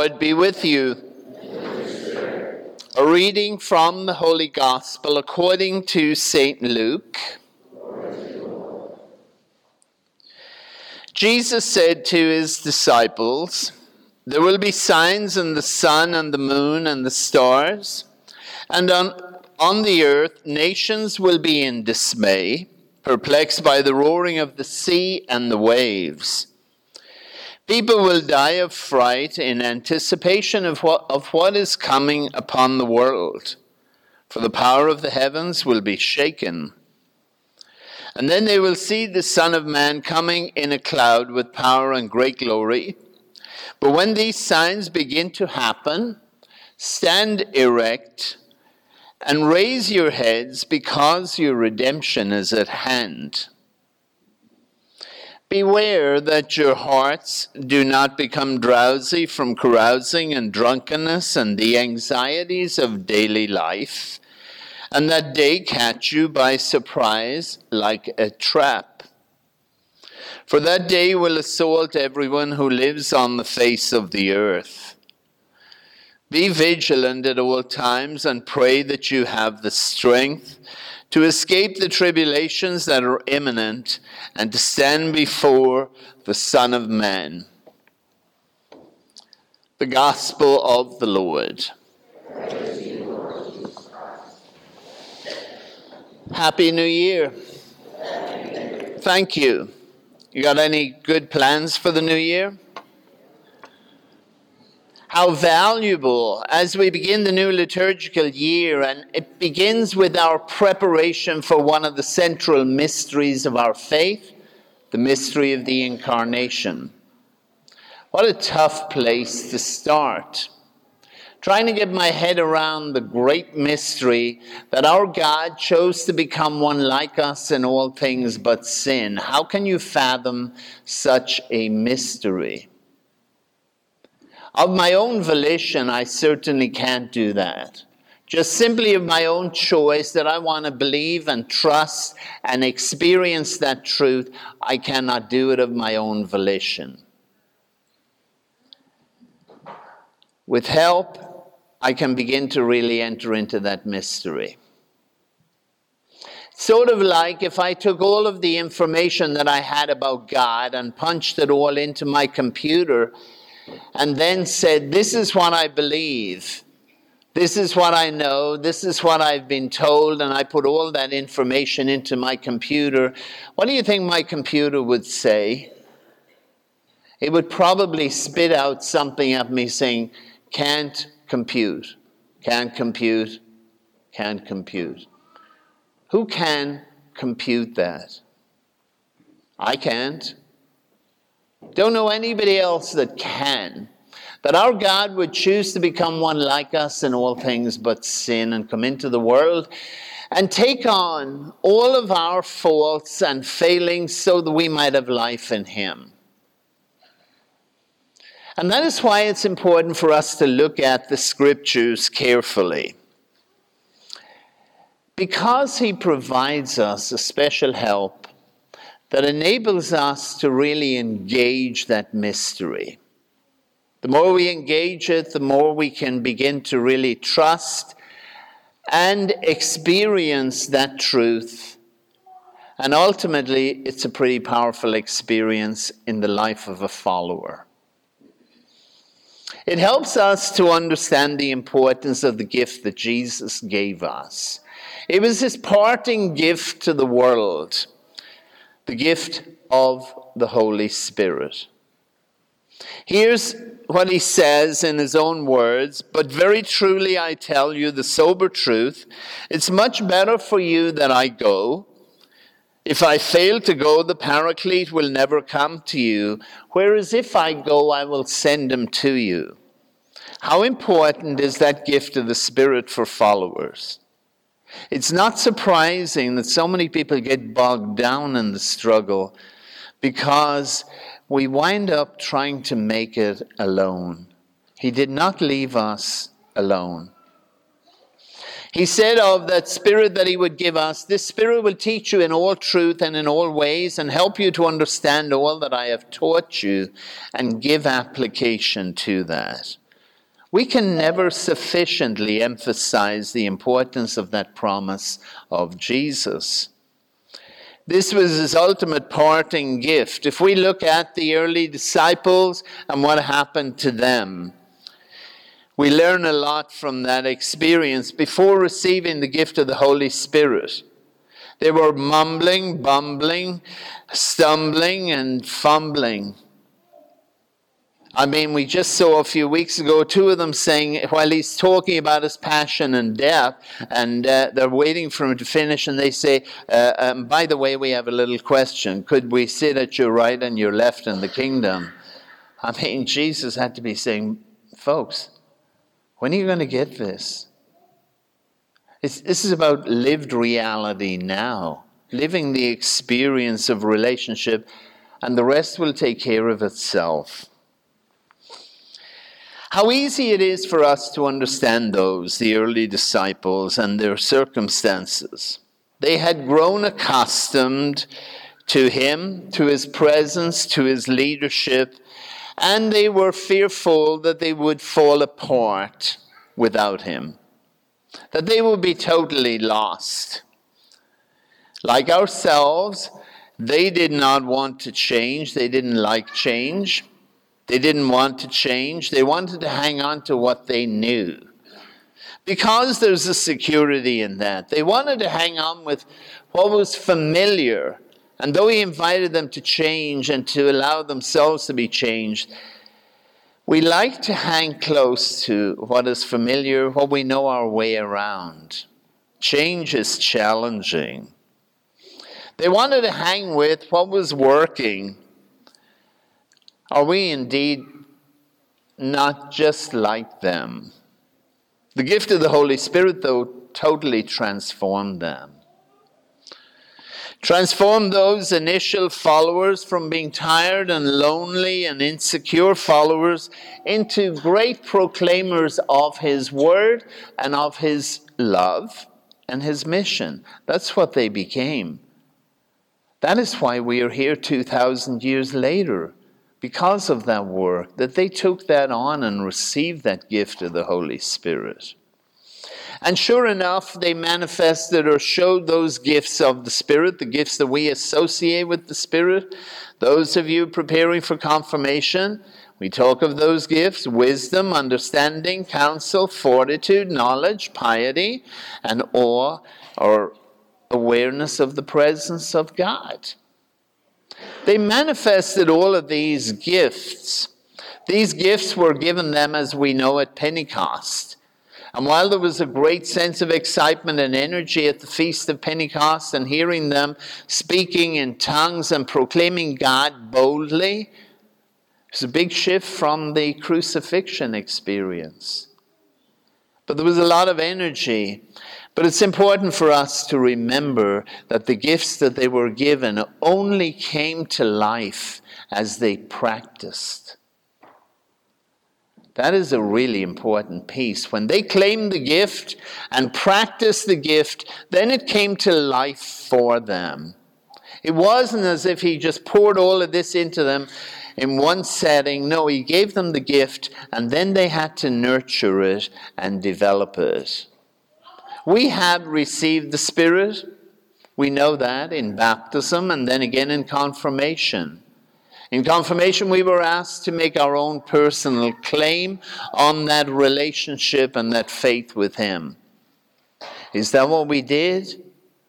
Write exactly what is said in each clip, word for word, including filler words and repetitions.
Lord be with you. A reading from the Holy Gospel according to Saint Luke. Jesus said to his disciples, "There will be signs in the sun and the moon and the stars, and on, on the earth nations will be in dismay, perplexed by the roaring of the sea and the waves. People will die of fright in anticipation of what, of what is coming upon the world, for the power of the heavens will be shaken. And then they will see the Son of Man coming in a cloud with power and great glory. But when these signs begin to happen, stand erect and raise your heads, because your redemption is at hand. Beware that your hearts do not become drowsy from carousing and drunkenness and the anxieties of daily life, and that day catch you by surprise like a trap. For that day will assault everyone who lives on the face of the earth. Be vigilant at all times and pray that you have the strength to escape the tribulations that are imminent and to stand before the Son of Man." The Gospel of the Lord. Happy New Year. Thank you. You got any good plans for the new year? How valuable as we begin the new liturgical year, and it begins with our preparation for one of the central mysteries of our faith, the mystery of the Incarnation. What a tough place to start. Trying to get my head around the great mystery that our God chose to become one like us in all things but sin. How can you fathom such a mystery? Of my own volition, I certainly can't do that. Just simply of my own choice that I want to believe and trust and experience that truth, I cannot do it of my own volition. With help, I can begin to really enter into that mystery. Sort of like if I took all of the information that I had about God and punched it all into my computer and then said, this is what I believe, this is what I know, this is what I've been told, and I put all that information into my computer, what do you think my computer would say? It would probably spit out something at me saying, can't compute, can't compute, can't compute. Who can compute that? I can't. Don't know anybody else that can. That our God would choose to become one like us in all things but sin and come into the world and take on all of our faults and failings so that we might have life in him. And that is why it's important for us to look at the scriptures carefully. Because he provides us a special help that enables us to really engage that mystery. The more we engage it, the more we can begin to really trust and experience that truth. And ultimately, it's a pretty powerful experience in the life of a follower. It helps us to understand the importance of the gift that Jesus gave us. It was his parting gift to the world. The gift of the Holy Spirit. Here's what he says in his own words, "But very truly I tell you the sober truth, it's much better for you that I go. If I fail to go, the Paraclete will never come to you, whereas if I go, I will send him to you." How important is that gift of the Spirit for followers? It's not surprising that so many people get bogged down in the struggle because we wind up trying to make it alone. He did not leave us alone. He said of that Spirit that he would give us, "This Spirit will teach you in all truth and in all ways and help you to understand all that I have taught you and give application to that." We can never sufficiently emphasize the importance of that promise of Jesus. This was his ultimate parting gift. If we look at the early disciples and what happened to them, we learn a lot from that experience before receiving the gift of the Holy Spirit. They were mumbling, bumbling, stumbling, and fumbling. I mean, we just saw a few weeks ago two of them saying, while he's talking about his passion and death, and uh, they're waiting for him to finish, and they say, uh, um, by the way, we have a little question. Could we sit at your right and your left in the kingdom? I mean, Jesus had to be saying, folks, when are you going to get this? It's, this is about lived reality now, living the experience of relationship, and the rest will take care of itself. How easy it is for us to understand those, the early disciples, and their circumstances. They had grown accustomed to him, to his presence, to his leadership, and they were fearful that they would fall apart without him, that they would be totally lost. Like ourselves, they did not want to change. They didn't like change. They didn't want to change. They wanted to hang on to what they knew. Because there's a security in that. They wanted to hang on with what was familiar. And though he invited them to change and to allow themselves to be changed, we like to hang close to what is familiar, what we know our way around. Change is challenging. They wanted to hang with what was working. Are we indeed not just like them? The gift of the Holy Spirit, though, totally transformed them. Transformed those initial followers from being tired and lonely and insecure followers into great proclaimers of his word and of his love and his mission. That's what they became. That is why we are here two thousand years later. Because of that work, that they took that on and received that gift of the Holy Spirit. And sure enough, they manifested or showed those gifts of the Spirit, the gifts that we associate with the Spirit. Those of you preparing for confirmation, we talk of those gifts: wisdom, understanding, counsel, fortitude, knowledge, piety, and awe or awareness of the presence of God. They manifested all of these gifts. These gifts were given them, as we know, at Pentecost. And while there was a great sense of excitement and energy at the Feast of Pentecost and hearing them speaking in tongues and proclaiming God boldly, there's a big shift from the crucifixion experience. But there was a lot of energy. But it's important for us to remember that the gifts that they were given only came to life as they practiced. That is a really important piece. When they claimed the gift and practiced the gift, then it came to life for them. It wasn't as if he just poured all of this into them in one setting. No, he gave them the gift, and then they had to nurture it and develop it. We have received the Spirit. We know that in baptism and then again in confirmation. In confirmation, we were asked to make our own personal claim on that relationship and that faith with him. Is that what we did?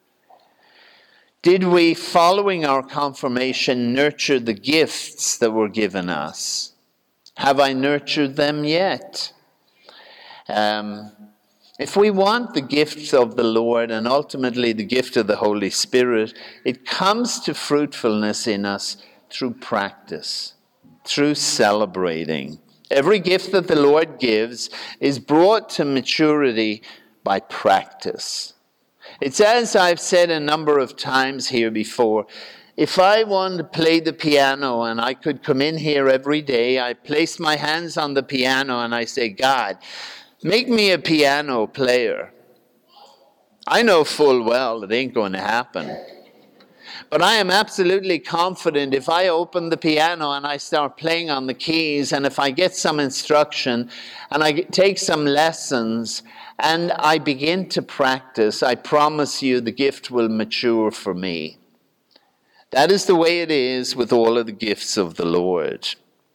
Did we, following our confirmation, nurture the gifts that were given us? Have I nurtured them yet? Um... If we want the gifts of the Lord and ultimately the gift of the Holy Spirit, it comes to fruitfulness in us through practice, through celebrating. Every gift that the Lord gives is brought to maturity by practice. It's as I've said a number of times here before, if I wanted to play the piano and I could come in here every day, I place my hands on the piano and I say, God, make me a piano player. I know full well it ain't going to happen. But I am absolutely confident if I open the piano and I start playing on the keys, and if I get some instruction and I take some lessons and I begin to practice, I promise you the gift will mature for me. That is the way it is with all of the gifts of the Lord.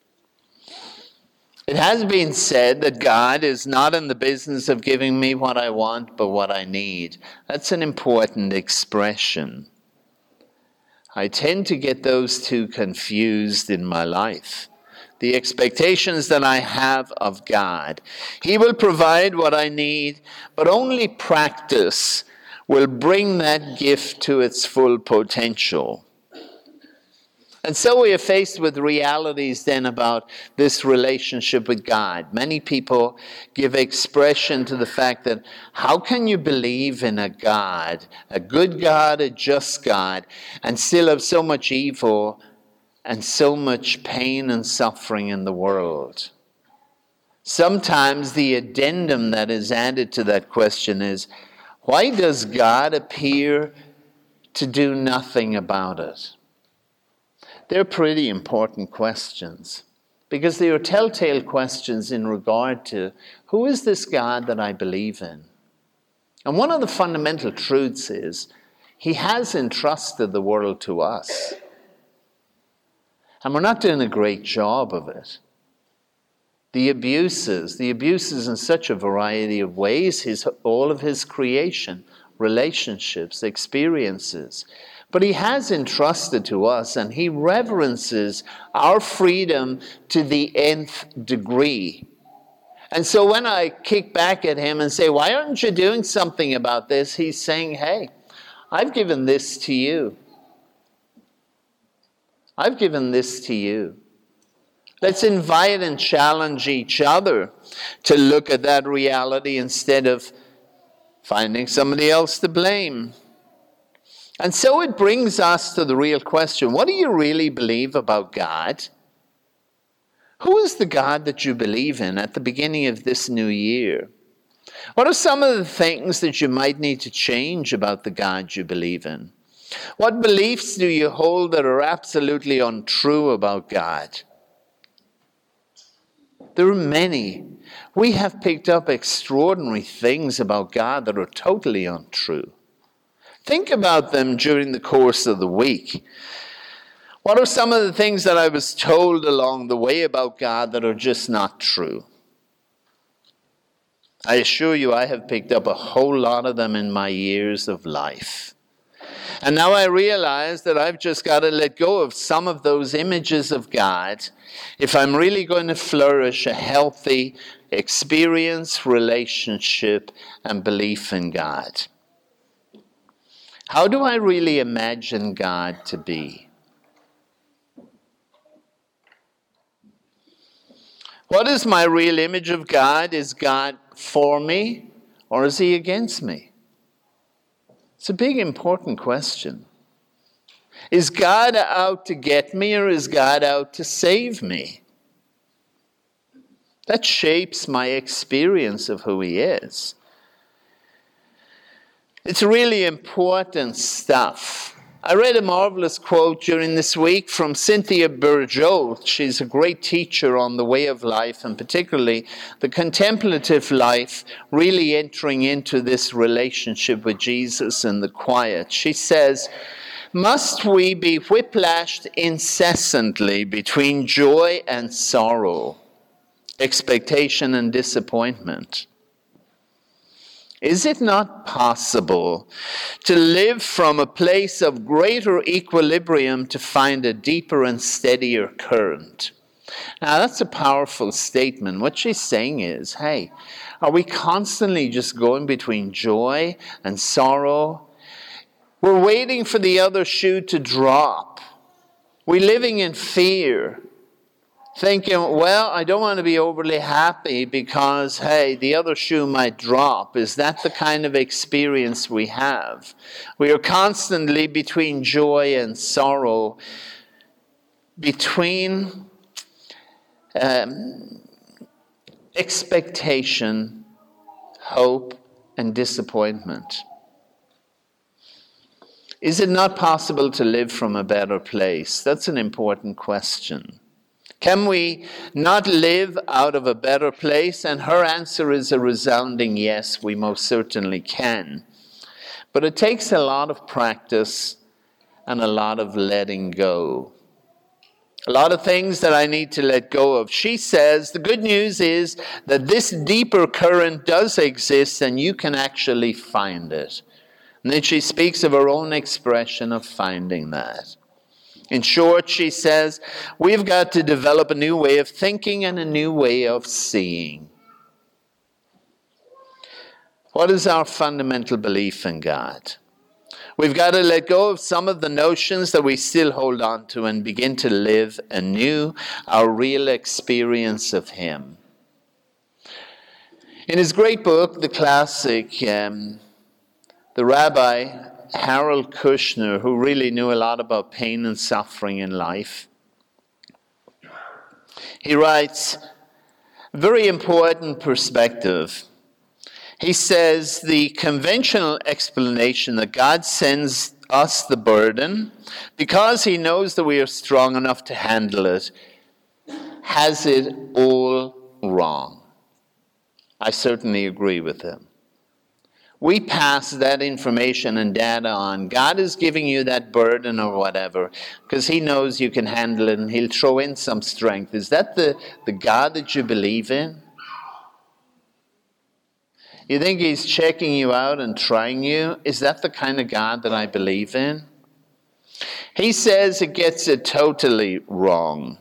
It has been said that God is not in the business of giving me what I want, but what I need. That's an important expression. I tend to get those two confused in my life. The expectations that I have of God. He will provide what I need, but only practice will bring that gift to its full potential. And so we are faced with realities then about this relationship with God. Many people give expression to the fact that how can you believe in a God, a good God, a just God, and still have so much evil and so much pain and suffering in the world? Sometimes the addendum that is added to that question is, why does God appear to do nothing about it? They're pretty important questions because they are telltale questions in regard to who is this God that I believe in? And one of the fundamental truths is he has entrusted the world to us. And we're not doing a great job of it. The abuses, the abuses in such a variety of ways, his, all of his creation, relationships, experiences. But he has entrusted to us, and he reverences our freedom to the nth degree. And so when I kick back at him and say, why aren't you doing something about this? He's saying, hey, I've given this to you. I've given this to you. Let's invite and challenge each other to look at that reality instead of finding somebody else to blame. And so it brings us to the real question. What do you really believe about God? Who is the God that you believe in at the beginning of this new year? What are some of the things that you might need to change about the God you believe in? What beliefs do you hold that are absolutely untrue about God? There are many. We have picked up extraordinary things about God that are totally untrue. Think about them during the course of the week. What are some of the things that I was told along the way about God that are just not true? I assure you I have picked up a whole lot of them in my years of life. And now I realize that I've just got to let go of some of those images of God if I'm really going to flourish a healthy experience, relationship, and belief in God. How do I really imagine God to be? What is my real image of God? Is God for me or is he against me? It's a big, important question. Is God out to get me or is God out to save me? That shapes my experience of who he is. It's really important stuff. I read a marvelous quote during this week from Cynthia Bourgeault. She's a great teacher on the way of life, and particularly the contemplative life, really entering into this relationship with Jesus and the quiet. She says, must we be whiplashed incessantly between joy and sorrow, expectation and disappointment? Is it not possible to live from a place of greater equilibrium to find a deeper and steadier current? Now, that's a powerful statement. What she's saying is, hey, are we constantly just going between joy and sorrow? We're waiting for the other shoe to drop. We're living in fear, thinking, well, I don't want to be overly happy because, hey, the other shoe might drop. Is that the kind of experience we have? We are constantly between joy and sorrow, between um, expectation, hope, and disappointment. Is it not possible to live from a better place? That's an important question. Can we not live out of a better place? And her answer is a resounding yes, we most certainly can. But it takes a lot of practice and a lot of letting go. A lot of things that I need to let go of. She says the good news is that this deeper current does exist and you can actually find it. And then she speaks of her own expression of finding that. In short, she says, we've got to develop a new way of thinking and a new way of seeing. What is our fundamental belief in God? We've got to let go of some of the notions that we still hold on to and begin to live anew our real experience of Him. In his great book, the classic, um, the Rabbi Harold Kushner, who really knew a lot about pain and suffering in life, he writes, very important perspective. He says the conventional explanation that God sends us the burden because He knows that we are strong enough to handle it has it all wrong. I certainly agree with him. We pass that information and data on. God is giving you that burden or whatever because He knows you can handle it and He'll throw in some strength. Is that the, the God that you believe in? You think He's checking you out and trying you? Is that the kind of God that I believe in? He says it gets it totally wrong.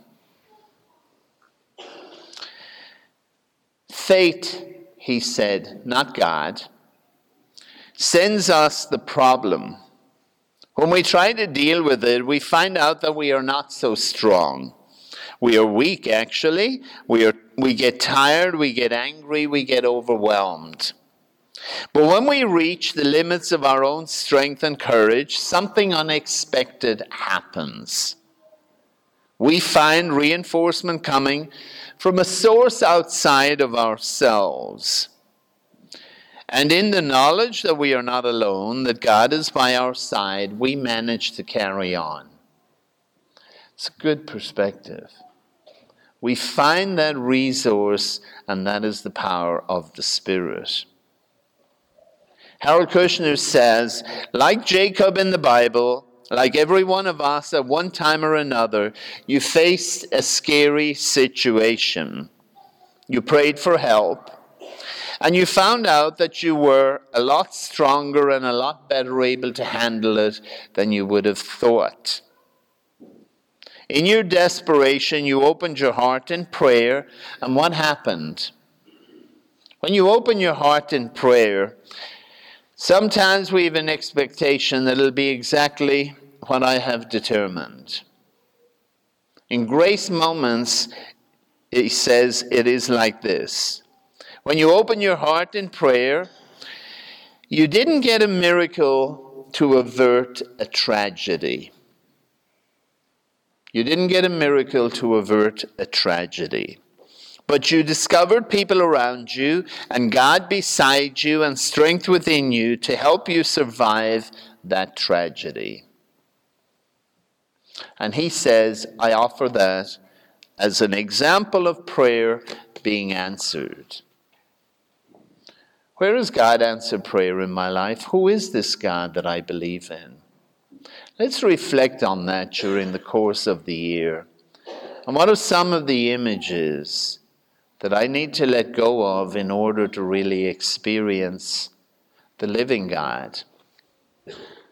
Fate, he said, not God, sends us the problem. When we try to deal with it, we find out that we are not so strong. We are weak, actually. We are, we get tired, we get angry, we get overwhelmed. But when we reach the limits of our own strength and courage, something unexpected happens. We find reinforcement coming from a source outside of ourselves. And in the knowledge that we are not alone, that God is by our side, we manage to carry on. It's a good perspective. We find that resource, and that is the power of the Spirit. Harold Kushner says, like Jacob in the Bible, like every one of us at one time or another, you faced a scary situation. You prayed for help. And you found out that you were a lot stronger and a lot better able to handle it than you would have thought. In your desperation, you opened your heart in prayer, and what happened? When you open your heart in prayer, sometimes we have an expectation that it'll be exactly what I have determined. In grace moments, he says it is like this. When you open your heart in prayer, you didn't get a miracle to avert a tragedy. You didn't get a miracle to avert a tragedy. But you discovered people around you and God beside you and strength within you to help you survive that tragedy. And he says, I offer that as an example of prayer being answered. Where has God answered prayer in my life? Who is this God that I believe in? Let's reflect on that during the course of the year. And what are some of the images that I need to let go of in order to really experience the living God?